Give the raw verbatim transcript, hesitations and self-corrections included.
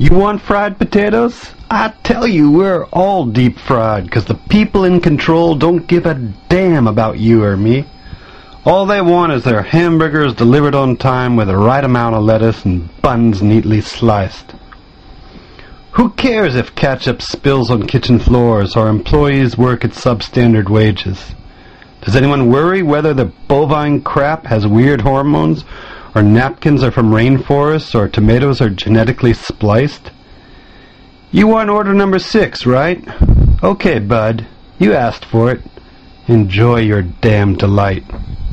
You want fried potatoes? I tell you, we're all deep fried, because the people in control don't give a damn about you or me. All they want is their hamburgers delivered on time with the right amount of lettuce and buns neatly sliced. Who cares if ketchup spills on kitchen floors or employees work at substandard wages? Does anyone worry whether the bovine crap has weird hormones, or napkins are from rainforests, or tomatoes are genetically spliced? You want order number six, right? Okay, bud. You asked for it. Enjoy your damn delight.